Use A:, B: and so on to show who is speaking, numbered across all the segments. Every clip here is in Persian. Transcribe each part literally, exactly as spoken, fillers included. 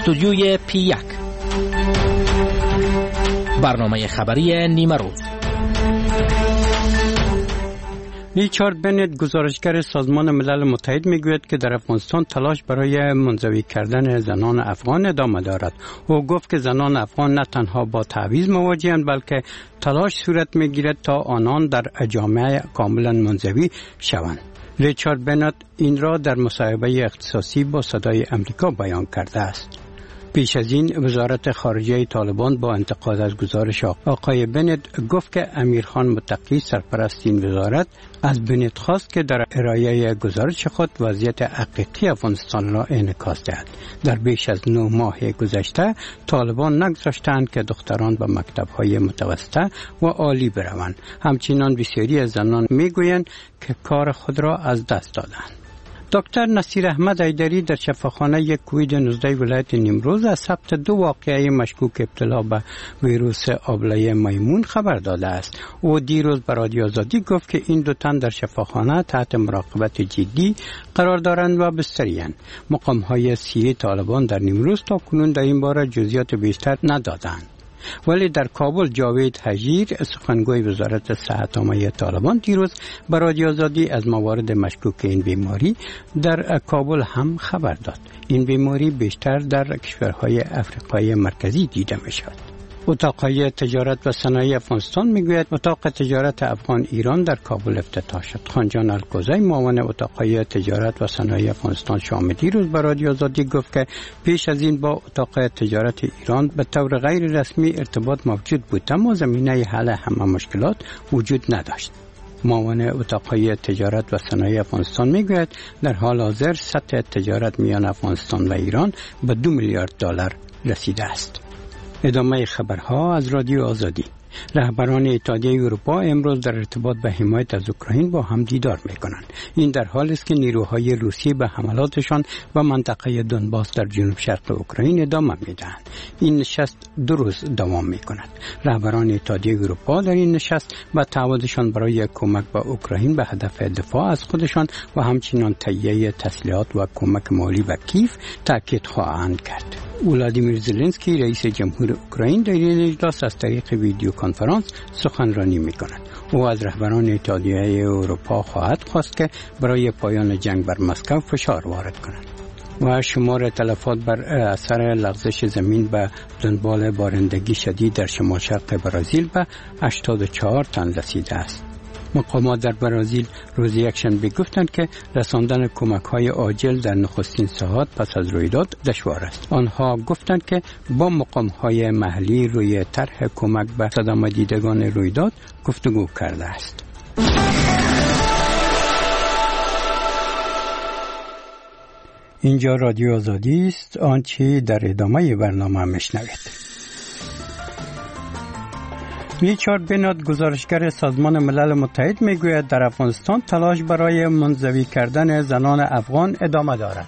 A: استودیوی پی یک، برنامه خبری نیمه روز.
B: ریچارد بنت، گزارشگر سازمان ملل متحد، میگوید که در افغانستان تلاش برای منزوی کردن زنان افغان ادامه دارد. او گفت که زنان افغان نه تنها با تعویض مواجهند، بلکه تلاش صورت میگیرد تا آنان در جامعه کاملا منزوی شوند. ریچارد بنت این را در مصاحبه اختصاصی با صدای امریکا بیان کرده است. پیش از این وزارت خارجه طالبان با انتقاد از گزارش آقای بنت گفت که امیرخان متقی، سرپرست این وزارت، از بنت خواست که در ارائه گزارش خود وضعیت حقیقی افغانستان را انعکاس دهد. در بیش از نه ماه گذشته طالبان نگذاشتند که دختران به مکتب‌های متوسطه و عالی بروند. همچنین بسیاری از زنان میگویند که کار خود را از دست دادند. دکتر نصیر احمد حیدری در شفاخانه کووید نوزده ولایت نیمروز از ثبت دو واقعه مشکوک ابتلا به ویروس آبله میمون خبر داده است. او دیروز به رادیو آزادی گفت که این دو تن در شفاخانه تحت مراقبت جدی قرار دارند و بستری‌اند. مقام‌های سیری طالبان در نیمروز تا کنون در این باره جزئیات بیشتر ندادند. ولی در کابل جاوید حجیر، سخنگوی وزارت صحت عامه طالبان، دیروز به رادیو آزادی از موارد مشکوک این بیماری در کابل هم خبر داد. این بیماری بیشتر در کشورهای افریقای مرکزی دیده می شود. اتاقهای تجارت و صنایع افغانستان میگوید اتاق تجارت افغان ایران در کابل افتتاح شد. خانجان الکوزی، معاون اتاقهای تجارت و صنایع افغانستان شامدی، روز به رادیو آزادی گفت که پیش از این با اتاق تجارت ایران به طور غیر رسمی ارتباط موجود بود، اما زمینه حل همه مشکلات وجود نداشت. معاون اتاقهای تجارت و صنایع افغانستان میگوید در حال حاضر سطح تجارت میان افغانستان و ایران به دو میلیارد دلار رسیده است. ادامه خبرها از رادیو آزادی. رهبران اتحادیه اروپا امروز در ارتباط به حمایت از اوکراین با هم دیدار می‌کنند. این در حالی است که نیروهای روسی به حملاتشان و منطقه دونباس در جنوب شرق اوکراین ادامه می‌دهند. این نشست دو روز دوام می‌کند. رهبران اتحادیه اروپا در این نشست با تعهدشان برای کمک به اوکراین به هدف دفاع از خودشان و همچنین تهیه تسلیحات و کمک مالی به کیف تاکید خواهند کرد. ولادیمیر زلنسکی، رئیس جمهور اوکراین، در این اجلاس از طریق ویدیو کنفرانس سخنرانی می‌کند. او از رهبران اتحادیه اروپا خواهد خواست که برای پایان جنگ بر مسکو فشار وارد کنند. و شمار تلفات بر اثر لغزش زمین به دنبال بارندگی شدید در شمال شرق برزیل به هشتاد و چهار تن رسیده است. مقامات در برزیل روز یکشنبه گفتند که رساندن کمک‌های عاجل در نخستین ساعات پس از رویداد دشوار است. آنها گفتند که با مقام‌های محلی روی طرح کمک به صدمه دیدگان رویداد گفتگو کرده است. اینجا رادیو آزادی است. آنچه در ادامه برنامه میشنوید. ریچارد بنت، گزارشگر سازمان ملل متحد، میگوید در افغانستان تلاش برای منزوی کردن زنان افغان ادامه دارد.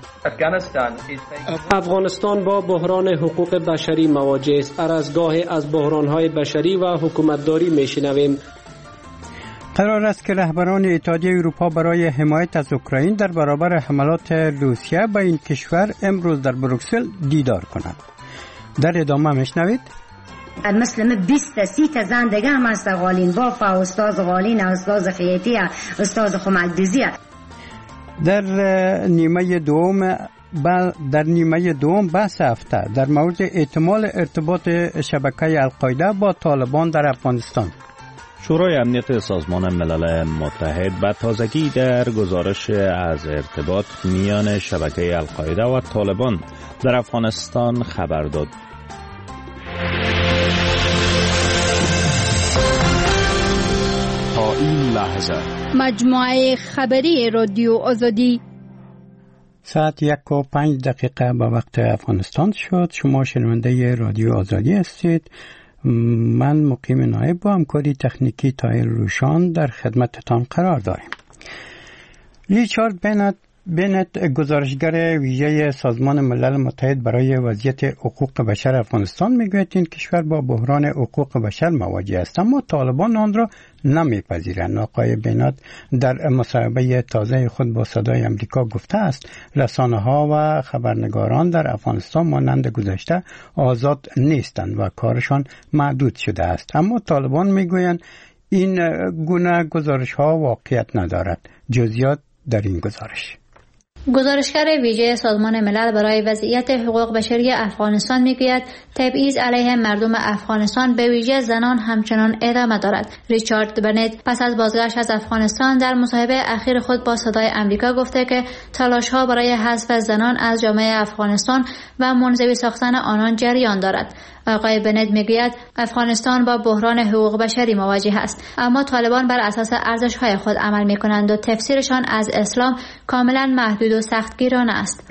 C: افغانستان با بحران حقوق بشری مواجه است. هر از گاهی از بحران‌های بشری و حکومتداری میشنویم.
B: قرار است که رهبران اتحادیه اروپا برای حمایت از اوکراین در برابر حملات روسیه به این کشور امروز در بروکسل دیدار کنند. در ادامه میشنوید.
D: مثل بیست سی تا زن دیگه هم است. غالین باف، استاد غالین، استاد خیاطی، استاد خمکدوزی.
B: در نیمه دوم در نیمه دوم بحث هفته در مورد احتمال ارتباط شبکه القاعده با طالبان در افغانستان.
E: شورای امنیت سازمان ملل متحد به تازگی در گزارش از ارتباط میان شبکه القاعده و طالبان در افغانستان خبر داد.
F: تا این لحظه
G: مجموعه خبری رادیو آزادی.
B: ساعت یک و پنج دقیقه به وقت افغانستان شد. شما شنونده رادیو آزادی هستید. من مقیم نایب با همکاری تکنیکی تایر روشان در خدمتتان قرار داریم. ریچارد بنت، بنت گزارشگر ویژه سازمان ملل متحد برای وضعیت حقوق بشر افغانستان میگوید این کشور با بحران حقوق بشر مواجه است، اما طالبان آن را نمیپذیرند. آقای بنت در مصاحبه تازه خود با صدای آمریکا گفته است رسانه‌ها و خبرنگاران در افغانستان مانند گذشته آزاد نیستند و کارشان محدود شده است، اما طالبان میگویند این گونه گزارش‌ها واقعیت ندارد. جزئیات در این گزارش.
H: گزارشگر ویژه سازمان ملل برای وضعیت حقوق بشری افغانستان میگوید تبعیض علیه مردم افغانستان به ویژه زنان همچنان ادامه دارد. ریچارد بنت پس از بازگشت از افغانستان در مصاحبه اخیر خود با صدای آمریکا گفته که تلاش‌ها برای حذف زنان از جامعه افغانستان و منزوی ساختن آنان جریان دارد. آقای بنت میگوید افغانستان با بحران حقوق بشری مواجه است، اما طالبان بر اساس ارزش‌های خود عمل می‌کنند و تفسیرشان از اسلام کاملا محدود و سختگیرانه است.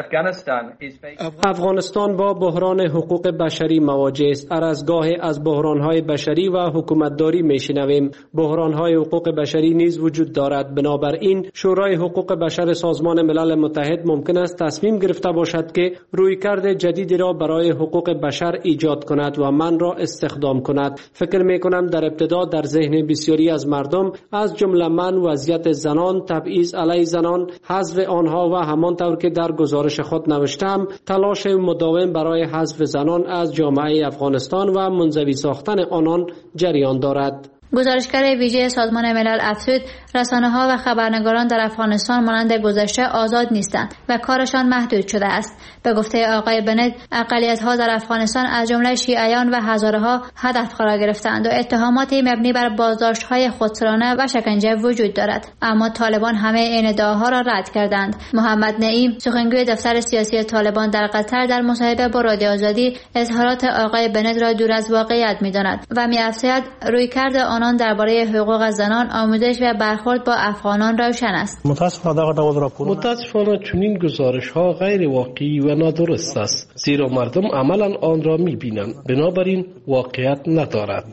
C: افغانستان با بحران حقوق بشری مواجه است. هر از گاهی از بحران‌های بشری و حکومتداری می‌شنویم. بحران‌های حقوق بشری نیز وجود دارد. بنابراین شورای حقوق بشر سازمان ملل متحد ممکن است تصمیم گرفته باشد که رویکرد جدیدی را برای حقوق بشر ایجاد کند و من را استخدام کند. فکر می‌کنم در ابتدا در ذهن بسیاری از مردم از جمله من وضعیت زنان، تبعیض علیه زنان، حذف آنها و همانطور که در گزارش خود نوشتم تلاش مداوم برای حذف زنان از جامعه افغانستان و منزوی ساختن آنان جریان دارد.
H: گزارشگر ویژه سازمان ملل افزود رسانه‌ها و خبرنگاران در افغانستان مانند گذشته آزاد نیستند و کارشان محدود شده است. به گفته آقای بنت اقلیت‌ها در افغانستان از جمله شیعیان و هزاره‌ها هدف قرار گرفتند و اتهاماتی مبنی بر بازداشت‌های خودسرانه و شکنجه وجود دارد، اما طالبان همه این ادعاها را رد کردند. محمد نعیم سخنگوی دفتر سیاسی طالبان در قطر در مصاحبه با رادیو آزادی اظهارات آقای بنت را دور از واقعیت می‌داند و می‌افزاید رویکرد آنان درباره حقوق زنان، آموزش و برخورد با افغانان روشن است.
C: متاسفانه چنین گزارش‌ها غیر واقعی و نادرست است، زیرا مردم عملاً آن را می‌بینند، بنابراین واقعیت ندارد.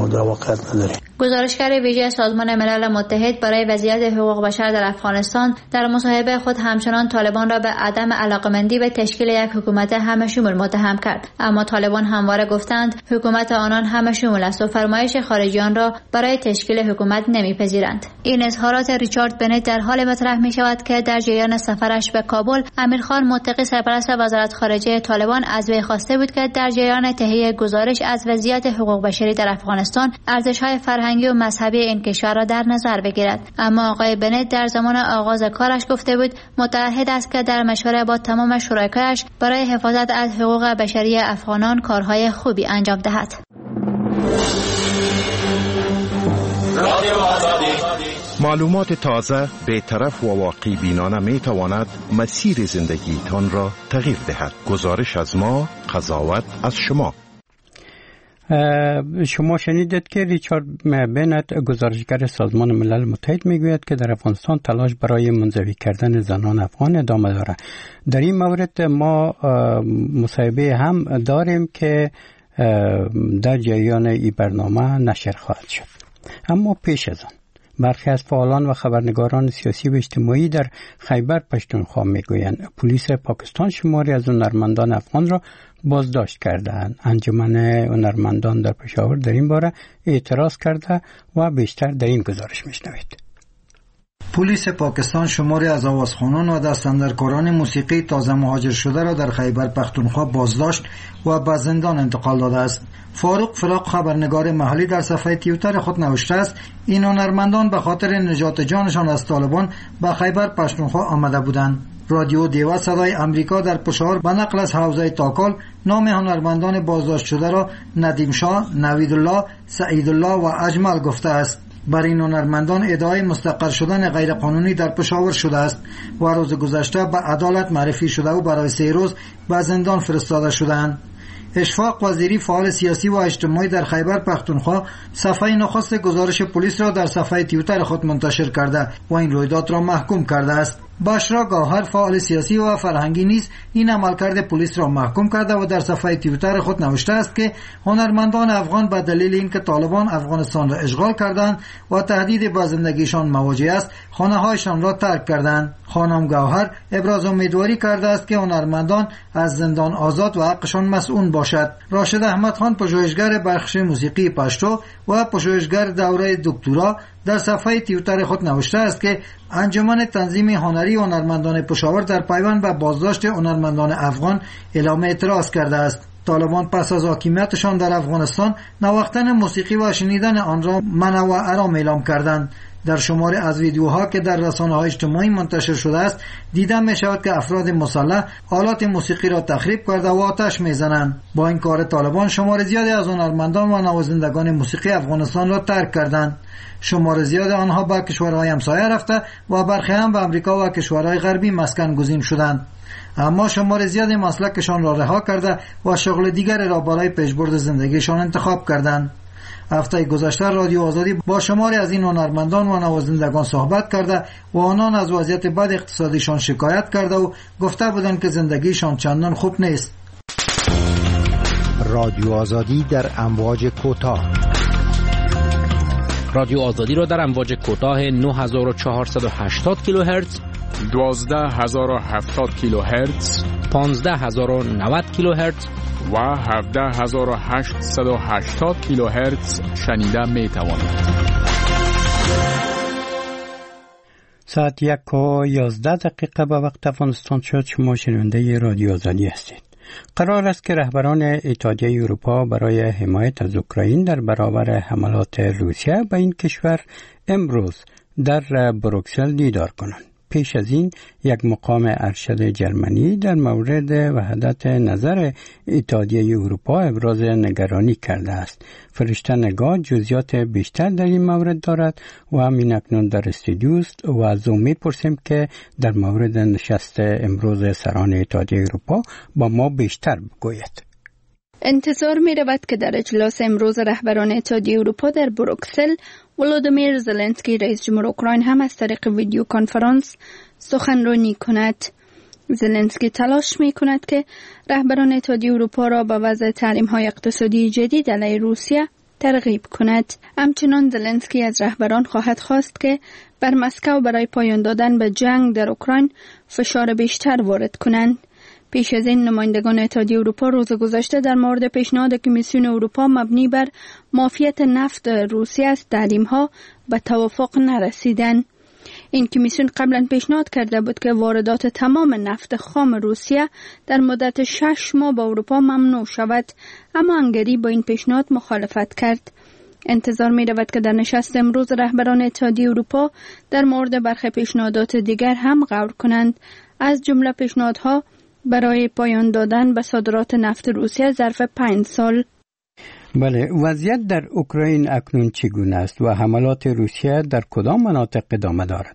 H: گزارشگر ویژه سازمان ملل متحد برای وضعیت حقوق بشر در افغانستان در مصاحبه خود همچنان طالبان را به عدم علاقمندی به تشکیل یک حکومت همه شمول متهم کرد، اما طالبان همواره گفتند حکومت آنان همه شمول است و فرمایش خارجیان را برای تشکیل حکومت نمیپذیرند. این اظهارات ریچارد بنت در حال مطرح می شود که در جریان سفرش به کابل امیرخان متقی سرپرست وزارت خارجه طالبان از وی خواسته بود که در جریان تهیه گزارش از وضعیت حقوق بشری در افغانستان ارزش‌های فرهنگی و مذهبی این کشور را در نظر بگیرد، اما آقای بنت در زمان آغاز کارش گفته بود متعهد است که در مشورت با تمام شرکایش برای حفاظت از حقوق بشری افغانان کارهای خوبی انجام دهد.
F: معلومات تازه، بی‌طرف و واقعی بینانه می تواند مسیر زندگیتان را تغییر دهد. گزارش از ما، قضاوت از شما.
B: شما شنیدید که ریچارد بنت گزارشگر سازمان ملل متحد میگوید که در افغانستان تلاش برای منزوی کردن زنان افغان ادامه دارد. در این مورد ما مصاحبه هم داریم که در جریان این برنامه نشر خواهد شد. اما پیش از آن برخی از فعالان و خبرنگاران سیاسی و اجتماعی در خیبر پختونخوا میگویند پلیس پاکستان شماری از هنرمندان افغان را بازداشت کردند. انجمن هنرمندان در پشاور در این باره اعتراض کرده و بیشتر در این گزارش میشنوید.
I: پلیس پاکستان شماری از آوازخوانان و دستاندرکاران موسیقی تازه مهاجر شده را در خیبر پختونخوا بازداشت و به زندان انتقال داده است. فاروق فراق خبرنگار محلی در صفحه توییتر خود نوشته است این هنرمندان به خاطر نجات جانشان از طالبان به خیبر پختونخوا آمده بودند. رادیو دیوه صدای امریکا در پشاور به نقل از حوزه تاکال نام هنرمندان بازداشت شده را ندیم شاه، نویدالله، سعیدالله و اجمل گفته است. بر این هنرمندان ادعای مستقر شدن غیرقانونی در پشاور شده است و روز گذشته به عدالت معرفی شده و برای سه روز به زندان فرستاده شدند. اشفاق وزیری فعال سیاسی و اجتماعی در خیبر پختونخوا صفحه نخست گزارش پلیس را در صفحه توییتر خود منتشر کرده و این رویداد را محکوم کرده است. بشرا گوهر فعال سیاسی و فرهنگی نیز این عملکرد پلیس را محکوم کرده و در صفحه توییتر خود نوشته است که هنرمندان افغان به دلیل اینکه طالبان افغانستان را اشغال کردند و تهدید به زندگیشان مواجه است خانه‌هایشان را ترک کردند. خانم گوهر ابراز امیدواری کرده است که هنرمندان از زندان آزاد و حقشان مسئول باشد. راشد احمد خان پژوهشگر بخش موسیقی پشتو و پژوهشگر دوره دکترا در صفحه توییتر خود نوشته است که انجمن تنظیم هنری هنرمندان پشاور در پیوند به بازداشت هنرمندان افغان اعلام اعتراض کرده است. طالبان پس از حاکمیتشان در افغانستان نواختن موسیقی و شنیدن آن را منع و حرام اعلام کردند. در شماری از ویدیوها که در رسانه‌های اجتماعی منتشر شده است دیده می‌شود که افراد مسلح آلات موسیقی را تخریب کرده و آتش می‌زنند. با این کار طالبان شمار زیادی از هنرمندان و نوازندگان موسیقی افغانستان را ترک کردند. شمار زیاد آنها به کشورهای همسایه رفته و برخی هم به امریکا و کشورهای غربی مسکن گزین شدند. اما شمار زیاد مسلکشان را رها کرده و شغل دیگری را برای پیشبرد زندگیشان انتخاب کردند. هفته گذشته رادیو آزادی با شماری از این هنرمندان و نوازندگان صحبت کرده و آنان از وضعیت بد اقتصادیشان شکایت کرده و گفته بودند که زندگیشان چندان خوب نیست.
J: رادیو آزادی در امواج کوتاه.
A: رادیو آزادی را در امواج کوتاه نه هزار و چهارصد و هشتاد کیلوهرتز،
K: دوازده هزار و هفتاد کیلوهرتز،
A: پانزده هزار و نود کیلوهرتز
K: و هفده هزار و هشتصد و هشتاد کیلوهرتز شنیده می توانید.
B: ساعت یک و یازده دقیقه به وقت افغانستان شد. شما شنونده رادیو آزادی هستید. قرار است که رهبران اتحادیه اروپا برای حمایت از اوکراین در برابر حملات روسیه به این کشور امروز در بروکسل دیدار کنند. پیش از این یک مقام ارشد جرمنی در مورد وحدت نظر اتحادیه اروپا ابراز نگرانی کرده است. فرشته نگاه جزئیات بیشتر در این مورد دارد و همین اکنون در استودیو است و از او می‌پرسیم که در مورد نشست امروز سران اتحادیه اروپا با ما بیشتر بگوید.
G: انتظار می رود که در اجلاس امروز رهبران اتحادیه اروپا در بروکسل ولودیمیر زلنسکی رئیس جمهور اوکراین هم از طریق ویدیو کنفرانس سخنرانی کند. زلنسکی تلاش می کند که رهبران اتحادیه اروپا را به وضع تحریم‌های اقتصادی جدید علیه روسیه ترغیب کند. همچنان زلنسکی از رهبران خواهد خواست که بر مسکو برای پایان دادن به جنگ در اوکراین فشار بیشتر وارد کنند. پیش از این نمایندگان اتحادیه اروپا روز گذشته در مورد پیشنهاد کمیسیون اروپا مبنی بر معافیت نفت روسیه از تحریم‌ها به توافق نرسیدند. این کمیسیون قبلا پیشنهاد کرده بود که واردات تمام نفت خام روسیه در مدت شش ماه به اروپا ممنوع شود، اما هنگری با این پیشنهاد مخالفت کرد. انتظار می رود که در نشست امروز رهبران اتحادیه اروپا در مورد برخی پیشنهادات دیگر هم غور کنند، از جمله پیشنهادها برای پایان دادن به صادرات نفت روسیه ظرف پنج سال.
B: بله، وضعیت در اوکراین اکنون چگونه است و حملات روسیه در کدام مناطق ادامه دارد؟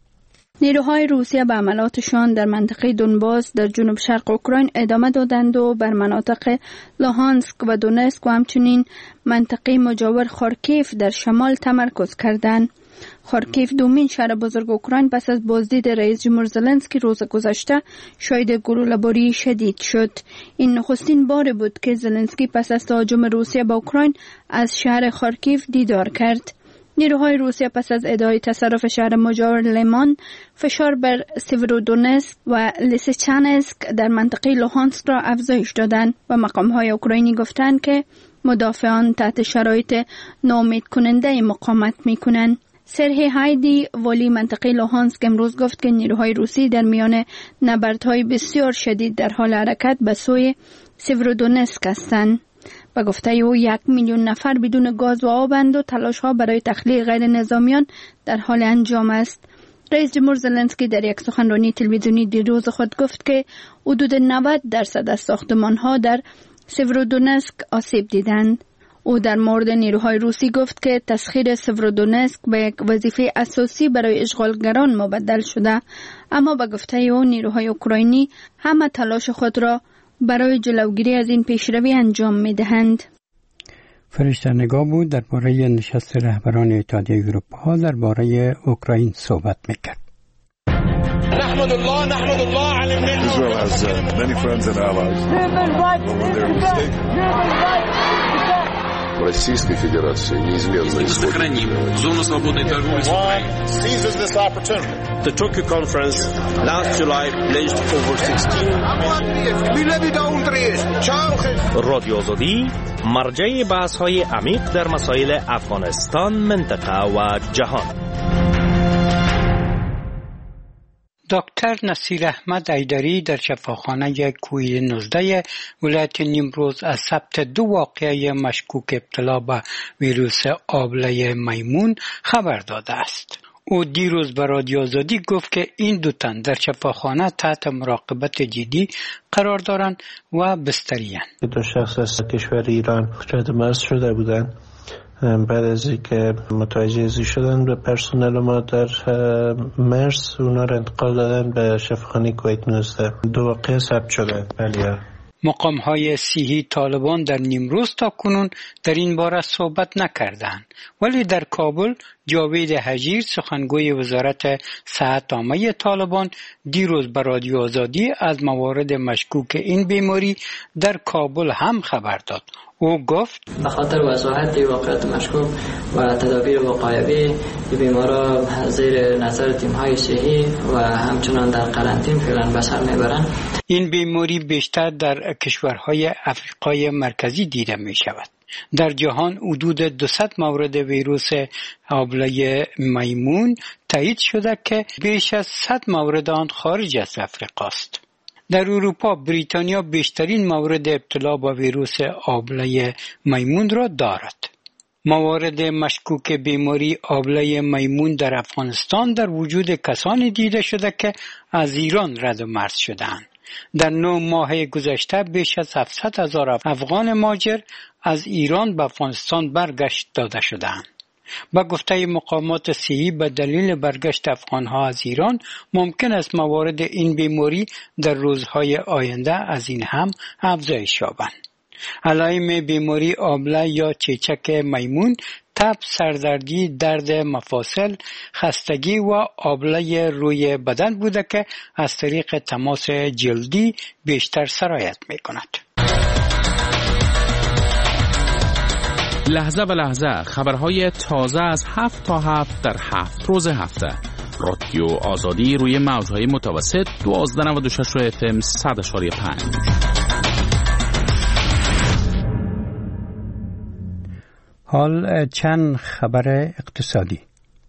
G: نیروهای روسیه به حملاتشان در منطقه دونباس در جنوب شرق اوکراین ادامه دادند و بر مناطق لوهانسک و دونتسک و همچنین منطقه مجاور خارکیف در شمال تمرکز کردند. خارکیف دومین شهر بزرگ اوکراین پس از بازدید رئیس جمهور زلنسکی روز گذشته شاهد گلوله‌باری شدید شد. این نخستین بار بود که زلنسکی پس از تهاجم روسیه به اوکراین از شهر خارکیف دیدار کرد. نیروهای روسیه پس از ادعای تصرف شهر مجاور لیمان فشار بر سیورودونتسک و لیسیچانسک در منطقه لوهانسک را افزایش دادند و مقام‌های اوکراینی گفتند که مدافعان تحت شرایط ناامید کننده مقاومت می‌کنند. سرهی هایدی والی منطقه لوهانسک امروز گفت که نیروهای روسی در میان نبردهای بسیار شدید در حال حرکت به سوی سیورودونتسک هستند. با گفته او یک میلیون نفر بدون گاز و آبند و تلاش‌ها برای تخلیه غیر نظامیان در حال انجام است. رئیس جمهور زلنسکی در یک سخنرانی تلویزیونی دیروز خود گفت که حدود نود درصد از ساختمان‌ها در سیورودونتسک آسیب دیدند. او در مورد نیروهای روسی گفت که تسخیر سیورودونتسک به یک وظیفه اساسی برای اشغالگران مبدل شده، اما با گفته او نیروهای اوکراینی همه تلاش خود را برای جلوگیری از این پیشروی انجام می‌دهند.
B: فرشته نگاه بود درباره نشست رهبران اتحادیه اروپا درباره اوکراین صحبت می‌کرد.
L: نحمد الله نحمد الله على النعمة.
M: Israel has uh, many friends and allies. When they're mistaken.
N: Российской Федерации неизменно
O: сохраним зону свободной торговли с Украиной.
L: Seizes this opportunity.
P: The Tokyo conference last July pledged over sixteen
Q: رادیو آزادی مرجع بحث‌های عمیق در مسائل افغانستان، منطقه و جهان.
B: دکتر نصیر احمد ایدری در شفاخانه کوی نوزده ولایت نیمروز از ثبت دو واقعه مشکوک ابتلا به ویروس آبله میمون خبر داده است. او دیروز به رادیو آزادی گفت که این دو تن در شفاخانه تحت مراقبت جدی قرار دارند و بستری اند.
R: دو شخص از کشور ایران رد مرز شده بودند. بعد از اینکه متوجه شدن به پرسنل ما در مرز، اونا را انتقال دادن به شفاخانه کویت نوزده. دو واقعه ثبت شده. بله.
B: مقام‌های صحی طالبان در نیمروز تا کنون در این باره صحبت نکردند، ولی در کابل جاوید حجیر سخنگوی وزارت صحت عامه طالبان دیروز به رادیو آزادی از موارد مشکوک این بیماری در کابل هم خبر داد. او گفت
S: به خاطر وضاحت واقعیت مشکوک و تدابیر وقایوی بیمارا زیر نظر تیم‌های صحی و همچنان در قرنطینه فعلا به سر میبرند.
B: این بیماری بیشتر در کشورهای افریقای مرکزی دیده می شود. در جهان حدود دویست مورد ویروس آبله میمون تایید شده که بیش از صد مورد آن خارج از افریقا است. در اروپا بریتانیا بیشترین مورد ابتلا با ویروس آبله میمون را دارد. موارد مشکوک بیماری آبله میمون در افغانستان در وجود کسانی دیده شده که از ایران رد و مرز شدند. در نه ماه گذشته بیش از هفتصد هزار افغان مهاجر از ایران به افغانستان برگشت داده شدند. با گفته مقامات صحی به دلیل برگشت افغانها از ایران ممکن است موارد این بیماری در روزهای آینده از این هم افزایش یابند. علائم بیماری آبله یا چیچک میمون تب، سردردی، درد مفاصل، خستگی و آبله روی بدن بوده که از طریق تماس جلدی بیشتر سرایت می کند.
K: لحظه به لحظه خبرهای تازه از هفت تا هفت در هفت روز هفته. رادیو آزادی روی موجهای متوسط دوازده و نود و شش اف ام صد و پنج.
B: حال چند خبر اقتصادی.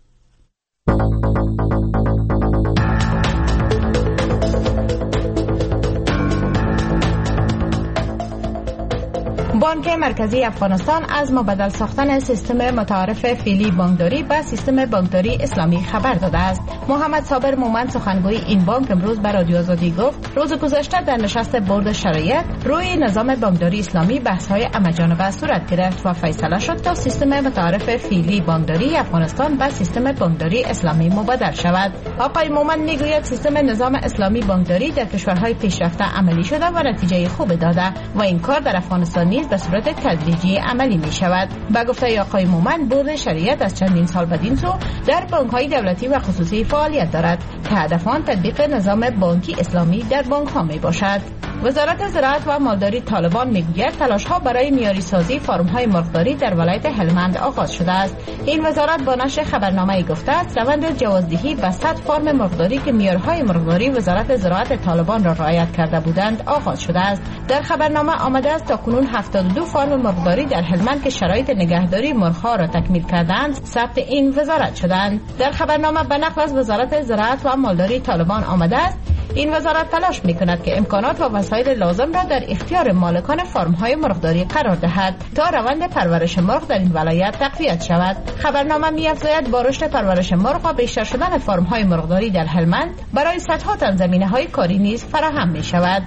T: بانک مرکزی افغانستان از مبدل ساختن سیستم متعارف فعلی بانکداری به سیستم بانکداری اسلامی خبر داده است. محمد صابر مومند سخنگوی این بانک امروز به رادیو آزادی گفت روز گذشته در نشست بورد شرایط روی نظام بانکداری اسلامی بحث‌های همه‌جانبه صورت گرفت و فیصله شد تا سیستم متعارف فعلی بانکداری افغانستان به سیستم بانکداری اسلامی مبدل شود. آقای مومند میگوید سیستم نظام اسلامی بانکداری در کشورهای پیشرفته عملی شده و نتیجه خوب داده و این کار در افغانستان نیز به صورت تدریجی عملی می شود. با گفته آقای مومند بورد شریعت از چندین سال بدین سو در بانک‌های دولتی و خصوصی فعالیت دارد که هدف آن تطبیق نظام بانکی اسلامی در بانک‌ها می باشد. وزارت زراعت و مالداری طالبان میگوید تلاش‌ها برای معیاری سازی فارم‌های مرغداری در ولایت هلمند آغاز شده است. این وزارت با نشر خبرنامه‌ای گفته است روند جوازدهی به صد فارم مرغداری که معیارهای مرغداری وزارت زراعت طالبان را رعایت کرده بودند آغاز شده است. در خبرنامه آمده است تاکنون هفتاد و دو فارم مرغداری در هلمند که شرایط نگهداری مرغ‌ها را تکمیل کردند ثبت این وزارت شدند. در خبرنامه به نقل از وزارت زراعت و مالداری طالبان آمده است این وزارت تلاش می‌کند که امکانات و وسایل لازم را در اختیار مالکان فارم‌های مرغداری قرار دهد تا روند پرورش مرغ در این ولایت تقویت شود. خبرنامه می‌افزاید با رشد پرورش مرغ و بیشتر شدن فارم‌های مرغداری در هلمند برای صدها تن زمینه‌های کاری نیز فراهم می‌شود.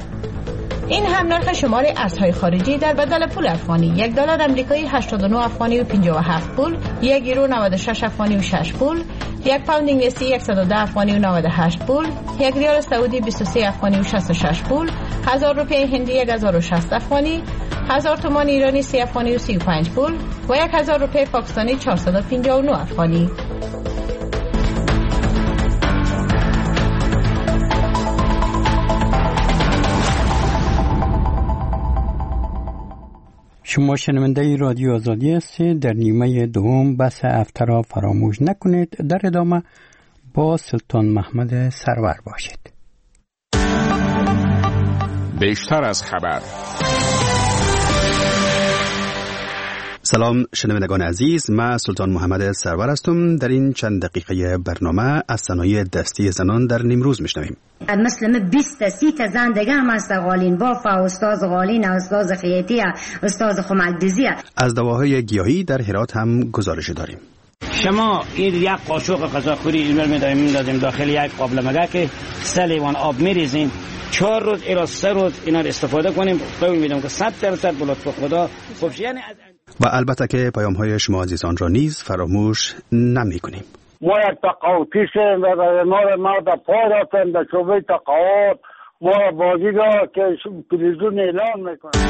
T: این هم نرخ شمار ارزهای خارجی در بدل پول افغانی: یک دلار آمریکایی هشتاد و نه افغانی و پنجاه و هفت پول، یک یورو نود و شش افغانی و شش پول، یک پوند انگلیسی صد و ده افغانی و نود و هشت پول، یک ریال سعودی بیست و سه افغانی و شصت و شش پول، هزار روپیه هندی یک هزار و شصت افغانی، هزار تومان ایرانی سی افغانی و سی و پنج پول و یک هزار روپیه پاکستانی چهارصد و پنجاه و نه افغانی.
B: شما شنونده رادیو آزادی هستید. در نیمه دوم بحث هفته را فراموش نکنید. در ادامه با سلطان محمد سرور باشید.
K: بیشتر از خبر.
U: سلام شنوندگان عزیز، من سلطان محمد سرور هستم. در این چند دقیقه برنامه از صنایع دستی زنان در نیمروز میشنویم.
D: مثل بیست تا سی تا زن دیگه هم هست، قالین باف، استاد قالین، استاد خیاطی، استاد خمکدوزی.
U: از دواهای گیاهی در هرات هم گزارش داریم.
V: شما این یک قاشق غذاخوری اینور می‌داریم می‌دادیم داخل یک قابل مگک، سه لیوان آب می‌ریزیم، چهار روز الی سه روز اینا رو استفاده کنیم. قول میدم که صد درصد به لطف خدا خوب یعنی از...
U: و البته که پیام‌های شما عزیزان را نیز فراموش نمی‌کنیم.
W: ما یک تقاوتیشیم و ما را مرد پای رفتن در شعبه تقاوت، ما را بازیگاه که تلویزیون اعلان میکنه.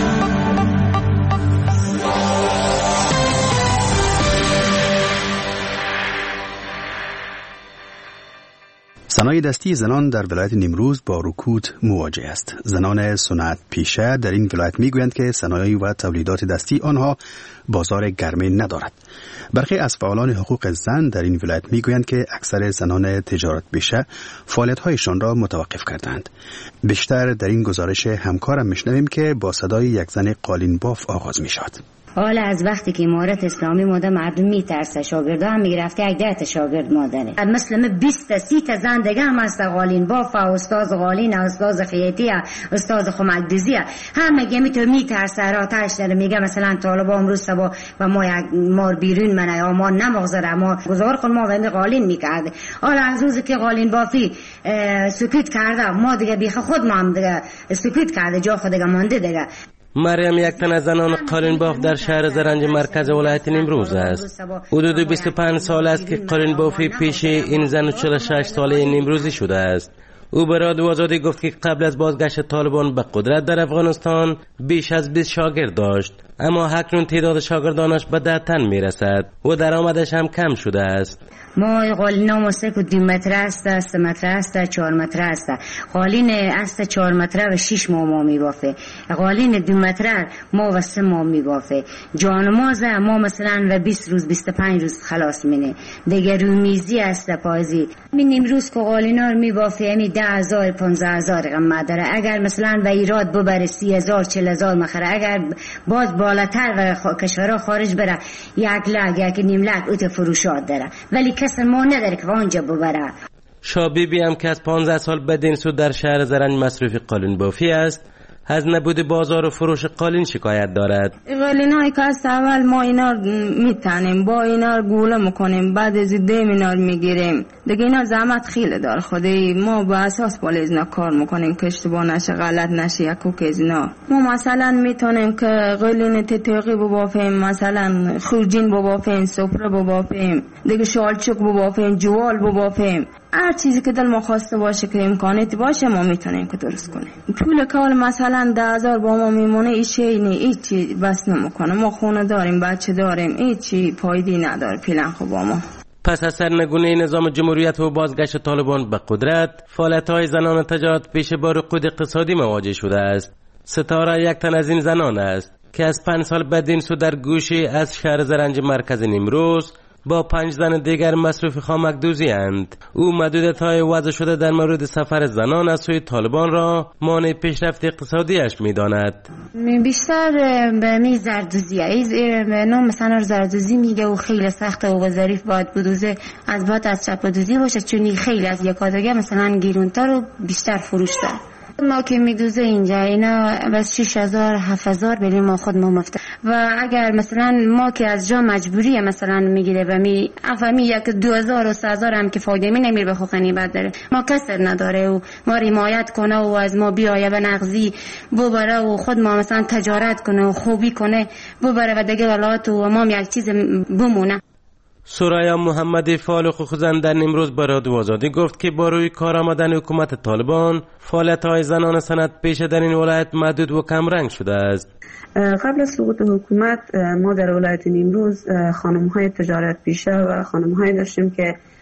U: صنایع دستی زنان در ولایت نیمروز با رکود مواجه است. زنان صنعت پیشه در این ولایت میگویند که صنایع و تولیدات دستی آنها بازار گرمی ندارد. برخی از فعالان حقوق زن در این ولایت میگویند که اکثر زنان تجارت پیشه فعالیت‌هایشان را متوقف کردند. بیشتر در این گزارش همکارم میشنویم که با صدای یک زن قالین باف آغاز میشود.
D: حالا از وقتی که امارت اسلامی ماده مردم میترسه، شاگردا هم میگرفته یک ده تا شاگرد ما داره. مثل بیست تا سی تا زن دیگه هم هست، قالین باف، استاد قالین، استاد خیاطی، استاد خمکدوزی. همه گمی تو میترسه را تاش داره، میگه مثلا طالبا امروز صبح و ما یک مار بیرون منه یا ما نمغزره ما گزار کن ما و قالین میکرده. حالا از روزی که قالین بافی سکوت کرده ما دیگه بیخ خود ما هم دیگه سکوت کرده، جا خود دیگه مانده دیگه.
X: مریم یک تن از زنان قالین باف در شهر زرنج مرکز ولایت نیمروز است. حدود بیست و پنج سال است که قالین بافی پیش این زن چهل و شش ساله نیمروزی شده است. او به رادیو آزادی گفت که قبل از بازگشت طالبان به قدرت در افغانستان بیش از بیست شاگرد داشت، اما اکنون تعداد شاگردانش به ده تن میرسد و درآمدش هم کم شده است.
D: ما قالین ما سه که دو متر است، سه متر است، چهار متر است. قالین است چهار متر و شش ماه ما میبافه. قالین دو متر ما و سه ماه میبافه. جانماز ما مثلا و بیست روز بیست و پنج روز خلاص مینه. دیگه رومیزی است پایزی. من امروز که قالینا رو میبافه می ده هزار پانزده هزار قیمت داره. اگر مثلا و ایراد ببره سی هزار چهل هزار مخره. اگر باز بالاتر و کشورها خارج بره یک لک یک نیم لک اوت فروشات داره، ولی کسی ما نداره که آنجا ببره.
X: شابی بی هم که از پانزده سال بدین سود در شهر زرنج مصروف قالین بافی است، از نبود بازار و فروش قالین شکایت دارد.
Y: قالین هایی که از اول ما اینا میتنیم، با اینا گوله میکنیم، بعد از دیم اینا میگیریم دیگه. اینا زحمت خیلی دار خودی، ما با اساس بالا اینا کار میکنیم که اشتباه نشه، غلط نشه یکو که اینا. ما مثلا میتونیم که قالین تتیقی ببافیم، مثلا خورجین ببافیم، سفره ببافیم، دیگه شالچوک ببافیم، جوال ببافیم. هر چیزی که دل ما خواسته باشه که امکانیت باشه ما میتونیم که درست کنیم. پول کال مثلا ده هزار با ما میمونه، ایچی اینه ایچی بس نمیکنه. ما خونه داریم، بچه داریم، ایچی پایدی نداره پیلن خوب با ما.
X: پس از سرنگونی نظام جمهوریت و بازگشت طالبان به قدرت، فعالیت‌های زنان تجارت پیش با رکود اقتصادی مواجه شده است. ستاره یک تن از این زنان است که از پنج سال بدین سو در گوشی از شهر زرنج مرکز نیمروز با پنج زن دیگر مصروف خامکدوزی اند. او محدودیت‌های وضع شده در مورد سفر زنان از سوی طالبان را مانع پیشرفت اقتصادیش می‌داند.
D: بیشتر به می زردوزی ایز نام مثلا زردوزی میگه و خیلی سخته و ظریف باید بدوزه، از بعد از چپ بدوزی باشه، چون خیلی از یکادگه مثلا گیرونتر و بیشتر فروش داره. ما که میدوزه اینجا اینا بس شش هزار هفت هزار بریم ما خود ما مفته، و اگر مثلا ما که از جا مجبوریه مثلا میگیره و می افهمی یک دو هزار و سه هزار هم که فایده می نمیره به خوخنی بد داره، ما کسر نداره و ما حمایت کنه و از ما بیایه به نغزی ببره و خود ما مثلا تجارت کنه و خوبی کنه ببره و دیگه ولات و ما یک چیز بمونه.
X: سرایا محمدی فعال حقوق زن در نیمروز به رادیو آزادی گفت که با روی کار آمدن حکومت طالبان فعالیت‌های زنان صنعت پیشه در این ولایت محدود و کم رنگ شده است.
Z: قبل از سقوط حکومت ما در ولایت نیمروز خانم‌های تجارت پیشه و خانم‌هایی داشتیم که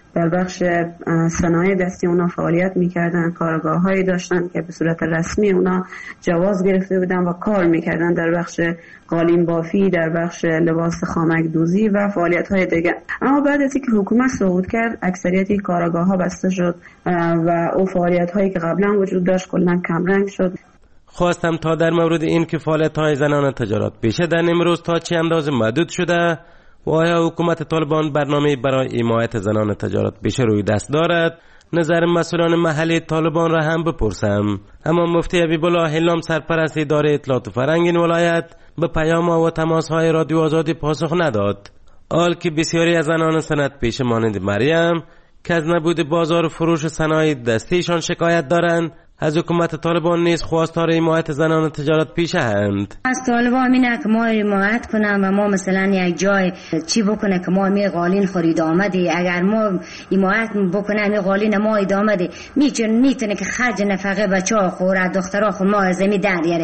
C: در بخش صنایع دستی اونا فعالیت میکردن، کارگاه هایی داشتن که به صورت رسمی اونا جواز گرفته بودن و کار میکردن در بخش قالین بافی، در بخش لباس خامک دوزی و فعالیت های دیگه. اما بعد از اینکه حکومت سقوط کرد اکثریت کارگاه ها بسته شد و او فعالیت هایی که قبلا وجود داشت کلا کمرنگ شد.
X: خواستم تا در مورد این که فعالیت های زنان تجارت پیشه در امروز تا چه اندازه محدود شده و آیا حکومت طالبان برنامه برای حمایت زنان تجارت پیشه روی دست دارد، نظر مسئولان محلی طالبان را هم بپرسم. اما مفتی حبیبالله هلام سرپرست اداره اطلاعات و فرهنگ این ولایت به پیام و تماس های رادیو آزادی پاسخ نداد. حال که بسیاری از زنان صنعت پیشه مانند مریم که از نبود بازار فروش صنایع دستیشان شکایت دارند، از حکومت طالبان نیز خواستار حمایت زنان تجارت پیشه هستند.
D: از طالبان اینه که ما حمایت کنم و ما مثلا یک جای چی بکنه که ما می قالین خرید آمده، اگر ما حمایت بکنه می قالین ما ادامه میتونه میتونه که خرج نفقه بچه‌ها خوره دخترها خو ما زمین در بیاره.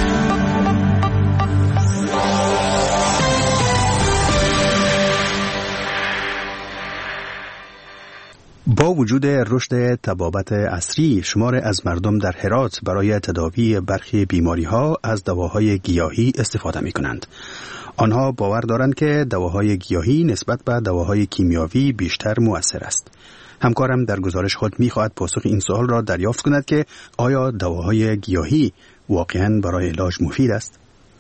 U: با وجود رشد طبابت عصری، شمار از مردم در هرات برای تداوی برخی بیماری‌ها از دواهای گیاهی استفاده می‌کنند. آنها باور دارند که دواهای گیاهی نسبت به دواهای کیمیاوی بیشتر مؤثر است. همکارم در گزارش خود می‌خواهد پاسخ این سوال را دریافت کند که آیا دواهای گیاهی واقعاً برای علاج مفید است؟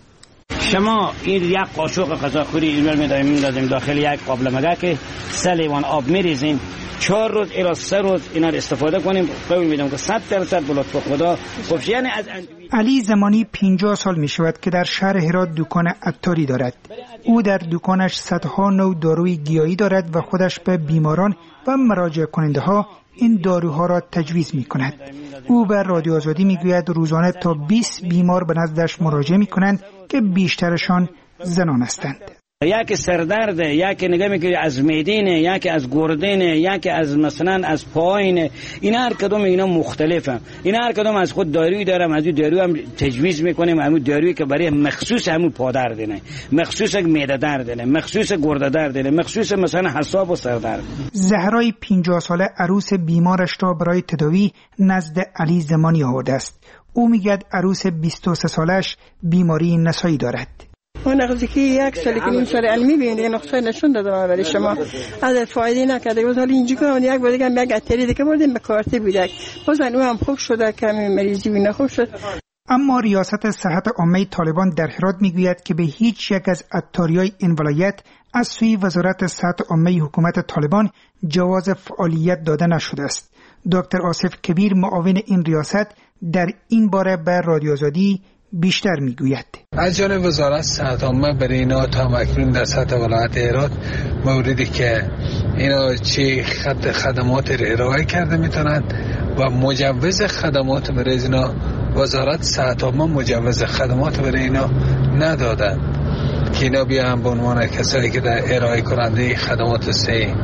V: شما این یک قاشق غذاخوری اینور می‌داریم می‌ندازیم داخل یک قابل مگه که سه لیوان آب می‌ریزیم، چهار روز الی سه روز اینا رو استفاده کنیم. قول میدم که صد درصد به لطف خدا خوب. یعنی از
E: علی زمانی پنجاه سال می شود که در شهر هرات دکان عطاری دارد. او در دکانش صدها نوع داروی گیاهی دارد و خودش به بیماران و مراجع کننده ها این داروها را تجویز می کند. او به رادیو آزادی می گوید روزانه تا بیست بیمار به نزدش مراجعه می کنند که بیشترشان زنان هستند.
V: یکی سردرد، یکی نگاه میکنی از میدینه، یکی از گردنه، یکی از مثلا از پایینه. اینا هر کدوم اینا مختلفه. اینا هر کدوم از خود دارویی دارم، از این دارو هم تجویز میکنیم، همون دارویی که برای مخصوص همون پادردنه، مخصوص معده دردنه، مخصوص گرده دردنه، مخصوص مثلا حساب و سردرد.
E: زهرای پنجاه ساله عروس بیمارش را برای تداوی نزد علی زمانی آورده است. او میگد عروس بیست و سه سالش بیماری نسایی دارد.
F: اون نقضی که یک سالی که این سال علمی بینده نقصه نشون دادم ولی شما از فایده نکرده. باز حالا اینجا کنم یک بار دیگه هم یک اتری دیگه بردیم به کارتی بودک بازن او هم خوب شده کمی مریضی بینه خوب شد.
E: اما ریاست صحت عامه طالبان در هرات میگوید که به هیچ یک از عطاریای این ولایت از سوی وزارت صحت عامه حکومت طالبان جواز فعالیت داده نشده است. دکتر آصف کبیر معاون این ریاست در این باره به رادیو آزادی بیشتر میگوید.
H: از جانب وزارت صحت عامه برای اینا تا مکنون در سطح ولایت هرات موردی که اینا چه خد خدمات را ارائه کرده میتونند و مجوز خدمات برای اینا وزارت صحت عامه مجوز خدمات برای اینا ندادند که اینا بیان به عنوان کسایی که در ارائه کننده خدمات صحی.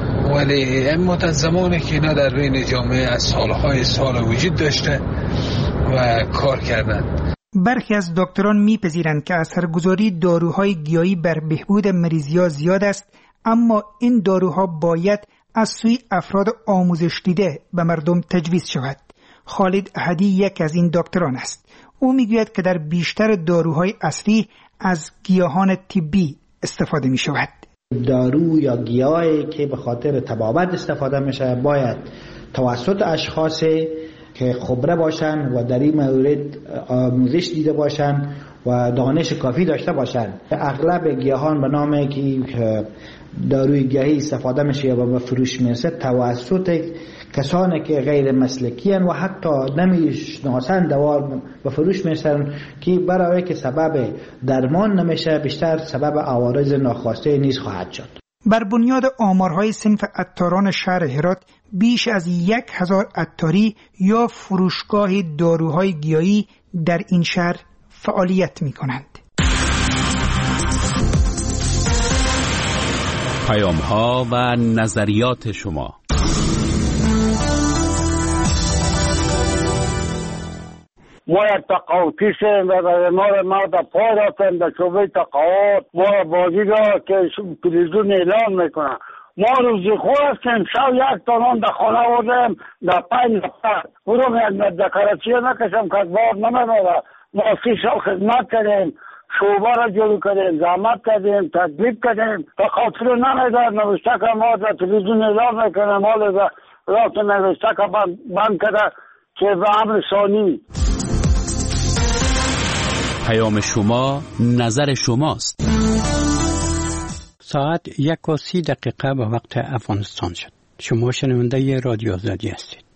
H: ولی اما تا زمانی که اینا در بین جامعه از سالهای سال وجود داشته و کار کردند.
E: برخی از دکتران میپذیرند که اثرگذاری داروهای گیاهی بر بهبود مریضی‌ها زیاد است، اما این داروها باید از سوی افراد آموزش دیده به مردم تجویز شود. خالد احدی یک از این دکتران است. او میگوید که در بیشتر داروهای اصلی از گیاهان طبی استفاده می شود.
I: دارو یا گیاهی که به خاطر طبابت استفاده میشه باید توسط اشخاص که خبره باشن و در این مورد آموزش دیده باشن و دانش کافی داشته باشن. اغلب گیاهان به نام که داروی گیاهی استفاده میشه و به فروش میرسه توسط کسانی که غیر مسلکی هستند و حتی نمیشناسند دوا به فروش میرسن که برای که سبب درمان نمیشه بیشتر سبب عوارض ناخواسته نیز خواهد شد.
E: بر بنیاد آمارهای صنف عطاران شهر هرات بیش از یک هزار عطاری یا فروشگاه داروهای گیاهی در این شهر فعالیت می کنند.
K: پیام ها و نظریات شما.
W: ما یک تقاوتی شیم و ما را مرد پای رفتن در شعبه تقاوت ما را بازی را که تلویزیون اعلان میکنن ما روزی خور هستیم شب یک تانان در خانه آوردیم در پنج نفر برو میاد در کراچی نکشم که بار نمیداره. ما سی سال خدمت کردیم، شعبه را جلو کردیم، زحمت کردیم، تدبیر کردیم، تا خاطر نمیدار نوشته که ما در تلویزیون اعلام میکنیم حال رفت نوشته که بند کرده که به امر ثانی.
K: پیام شما نظر شماست.
B: ساعت یک و سی دقیقه به وقت افغانستان شد. شما شنونده رادیو آزادی هستید.